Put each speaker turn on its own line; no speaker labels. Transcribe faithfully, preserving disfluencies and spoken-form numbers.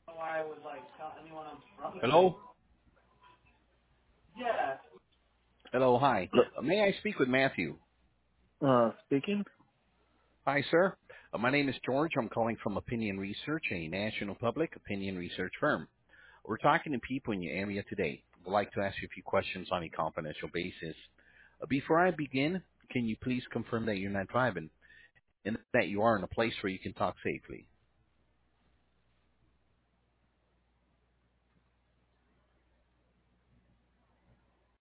I would like tell anyone I'm struggling.
Hello?
Yeah.
Hello, hi. Uh, may I speak with Matthew?
Uh, speaking.
Hi, sir. Uh, my name is George. I'm calling from Opinion Research, a national public opinion research firm. We're talking to people in your area today. We'd like to ask you a few questions on a confidential basis. Uh, before I begin, can you please confirm that you're not driving and that you are in a place where you can talk safely?